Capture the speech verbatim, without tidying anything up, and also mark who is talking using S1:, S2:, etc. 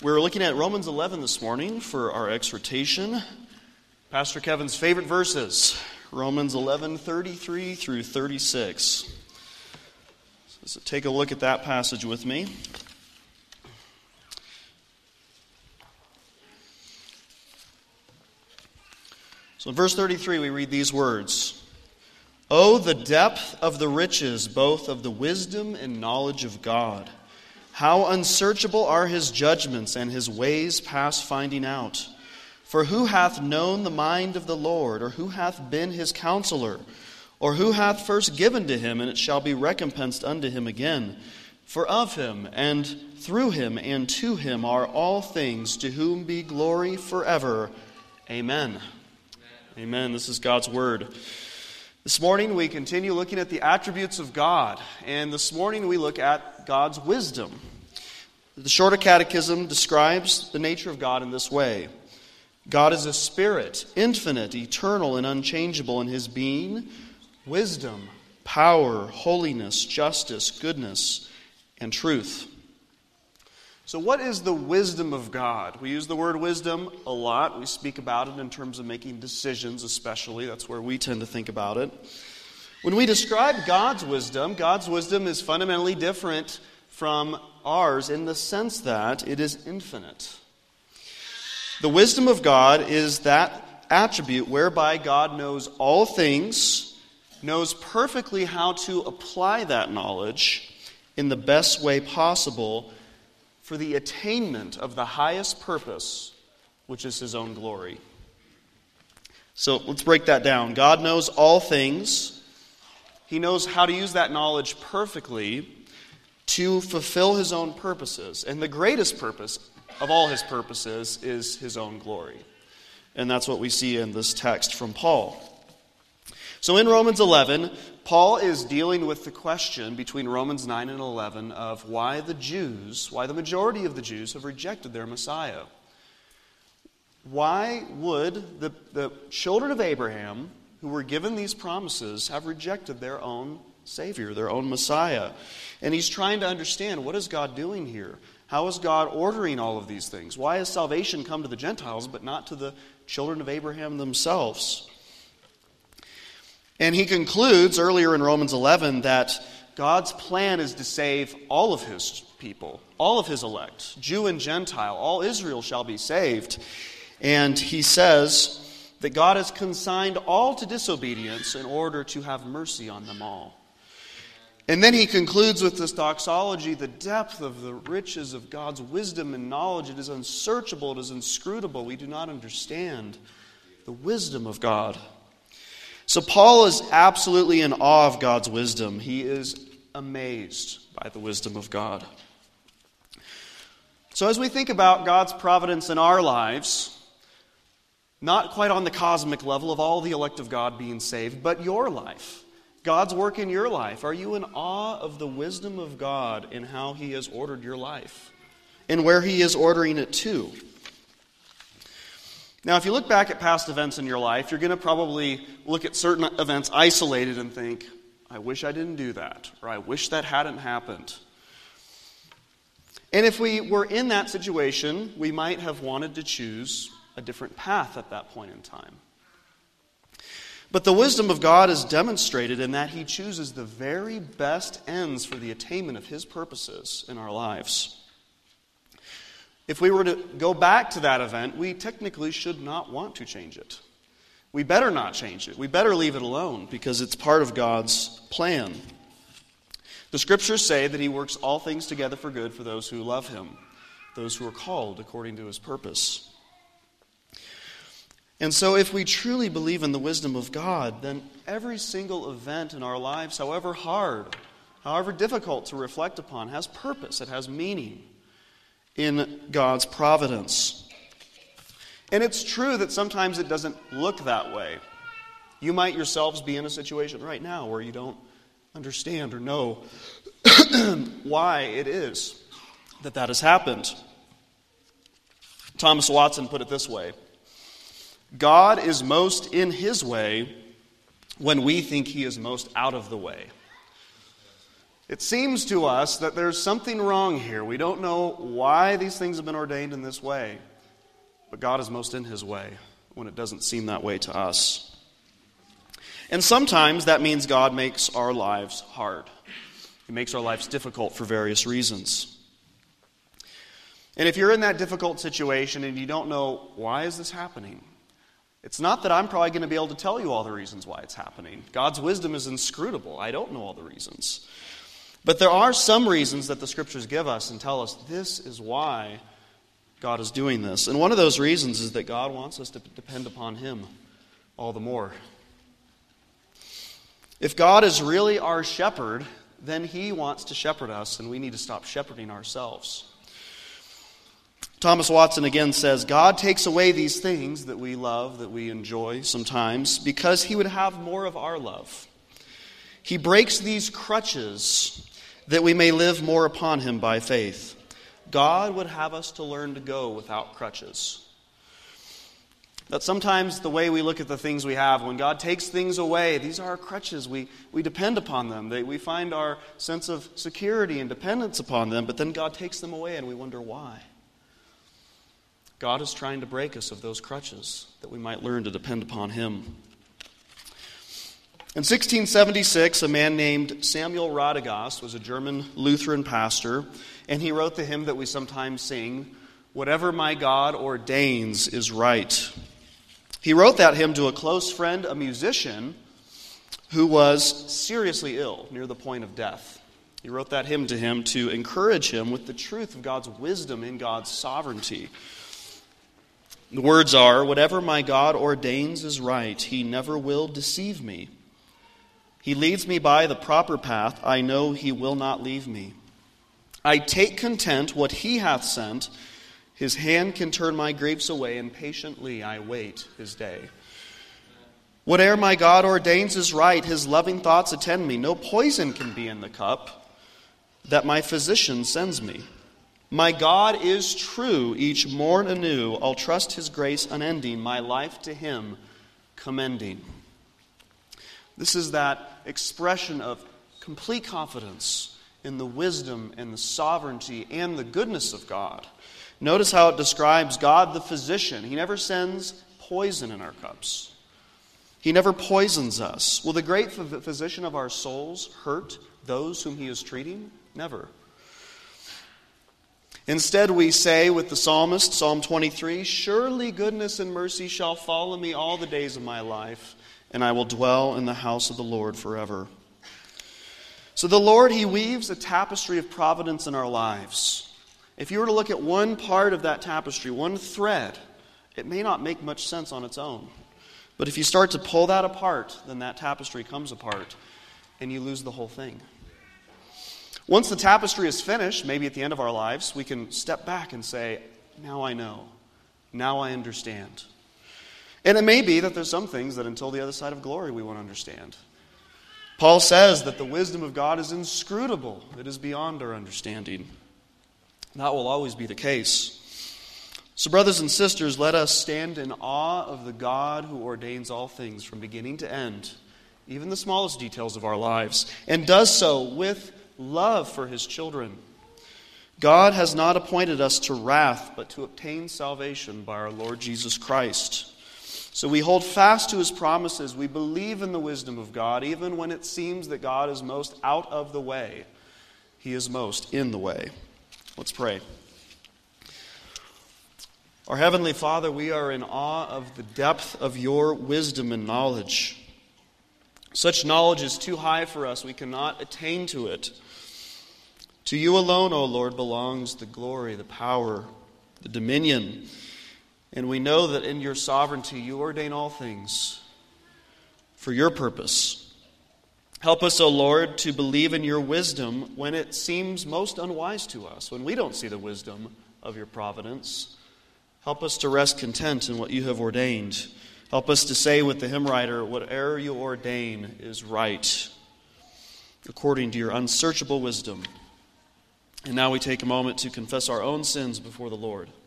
S1: We're looking at Romans eleven this morning for our exhortation. Pastor Kevin's favorite verses, Romans eleven, thirty-three through thirty-six. So take a look at that passage with me. So in verse thirty-three we read these words, "Oh, the depth of the riches, both of the wisdom and knowledge of God! How unsearchable are his judgments, and his ways past finding out. For who hath known the mind of the Lord, or who hath been his counselor? Or who hath first given to him, and it shall be recompensed unto him again? For of him, and through him, and to him are all things, to whom be glory forever. Amen." Amen. This is God's word. This morning we continue looking at the attributes of God, and this morning we look at God's wisdom. The Shorter Catechism describes the nature of God in this way. God is a spirit, infinite, eternal, and unchangeable in his being, wisdom, power, holiness, justice, goodness, and truth. So what is the wisdom of God? We use the word wisdom a lot. We speak about it in terms of making decisions especially. That's where we tend to think about it. When we describe God's wisdom, God's wisdom is fundamentally different from ours in the sense that it is infinite. The wisdom of God is that attribute whereby God knows all things, knows perfectly how to apply that knowledge in the best way possible for the attainment of the highest purpose, which is his own glory. So let's break that down. God knows all things. He knows how to use that knowledge perfectly to fulfill his own purposes. And the greatest purpose of all his purposes is his own glory. And that's what we see in this text from Paul. So in Romans eleven, Paul is dealing with the question between Romans nine and eleven of why the Jews, why the majority of the Jews have rejected their Messiah. Why would the, the children of Abraham, who were given these promises, have rejected their own Savior, their own Messiah? And he's trying to understand, what is God doing here? How is God ordering all of these things? Why has salvation come to the Gentiles but not to the children of Abraham themselves? And he concludes earlier in Romans eleven that God's plan is to save all of his people, all of his elect, Jew and Gentile, all Israel shall be saved. And he says that God has consigned all to disobedience in order to have mercy on them all. And then he concludes with this doxology, the depth of the riches of God's wisdom and knowledge. It is unsearchable, it is inscrutable. We do not understand the wisdom of God. So Paul is absolutely in awe of God's wisdom. He is amazed by the wisdom of God. So as we think about God's providence in our lives, not quite on the cosmic level of all the elect of God being saved, but your life, God's work in your life, are you in awe of the wisdom of God in how he has ordered your life and where he is ordering it to? Now, if you look back at past events in your life, you're going to probably look at certain events isolated and think, I wish I didn't do that, or I wish that hadn't happened. And if we were in that situation, we might have wanted to choose a different path at that point in time. But the wisdom of God is demonstrated in that he chooses the very best ends for the attainment of his purposes in our lives. If we were to go back to that event, we technically should not want to change it. We better not change it. We better leave it alone because it's part of God's plan. The scriptures say that he works all things together for good for those who love him, those who are called according to his purpose. And so if we truly believe in the wisdom of God, then every single event in our lives, however hard, however difficult to reflect upon, has purpose, it has meaning in God's providence. And it's true that sometimes it doesn't look that way. You might yourselves be in a situation right now where you don't understand or know why it is that that has happened. Thomas Watson put it this way: God is most in his way when we think he is most out of the way. It seems to us that there's something wrong here. We don't know why these things have been ordained in this way, but God is most in His way when it doesn't seem that way to us. And sometimes that means God makes our lives hard. He makes our lives difficult for various reasons. And if you're in that difficult situation and you don't know, why is this happening? It's not that I'm probably going to be able to tell you all the reasons why it's happening. God's wisdom is inscrutable. I don't know all the reasons. But there are some reasons that the Scriptures give us and tell us this is why God is doing this. And one of those reasons is that God wants us to depend upon Him all the more. If God is really our shepherd, then He wants to shepherd us, and we need to stop shepherding ourselves. Thomas Watson again says, God takes away these things that we love, that we enjoy sometimes, because He would have more of our love. He breaks these crutches that we may live more upon Him by faith. God would have us to learn to go without crutches. That sometimes the way we look at the things we have, when God takes things away, these are our crutches. We, we depend upon them. They, we find our sense of security and dependence upon them, but then God takes them away and we wonder why. God is trying to break us of those crutches that we might learn to depend upon Him. In sixteen seventy-six, a man named Samuel Radagast was a German Lutheran pastor, and he wrote the hymn that we sometimes sing, "Whatever my God ordains is right." He wrote that hymn to a close friend, a musician, who was seriously ill, near the point of death. He wrote that hymn to him to encourage him with the truth of God's wisdom in God's sovereignty. The words are, "Whatever my God ordains is right. He never will deceive me. He leads me by the proper path. I know He will not leave me. I take content what He hath sent. His hand can turn my griefs away, and patiently I wait His day. Whate'er my God ordains is right. His loving thoughts attend me. No poison can be in the cup that my physician sends me. My God is true each morn anew. I'll trust His grace unending, my life to Him commending." This is that expression of complete confidence in the wisdom and the sovereignty and the goodness of God. Notice how it describes God the physician. He never sends poison in our cups. He never poisons us. Will the great physician of our souls hurt those whom He is treating? Never. Instead, we say with the psalmist, Psalm twenty-three, "Surely goodness and mercy shall follow me all the days of my life, and I will dwell in the house of the Lord forever." So the Lord, He weaves a tapestry of providence in our lives. If you were to look at one part of that tapestry, one thread, it may not make much sense on its own. But if you start to pull that apart, then that tapestry comes apart, and you lose the whole thing. Once the tapestry is finished, maybe at the end of our lives, we can step back and say, now I know. Now I understand. And it may be that there's some things that until the other side of glory we won't understand. Paul says that the wisdom of God is inscrutable. It is beyond our understanding. That will always be the case. So brothers and sisters, let us stand in awe of the God who ordains all things from beginning to end, even the smallest details of our lives, and does so with love for His children. God has not appointed us to wrath, but to obtain salvation by our Lord Jesus Christ. So we hold fast to His promises. We believe in the wisdom of God, even when it seems that God is most out of the way. He is most in the way. Let's pray. Our Heavenly Father, we are in awe of the depth of Your wisdom and knowledge. Such knowledge is too high for us. We cannot attain to it. To You alone, O Lord, belongs the glory, the power, the dominion. And we know that in Your sovereignty, You ordain all things for Your purpose. Help us, O Lord, to believe in Your wisdom when it seems most unwise to us, when we don't see the wisdom of Your providence. Help us to rest content in what You have ordained. Help us to say with the hymn writer, whatever You ordain is right, according to Your unsearchable wisdom. And now we take a moment to confess our own sins before the Lord.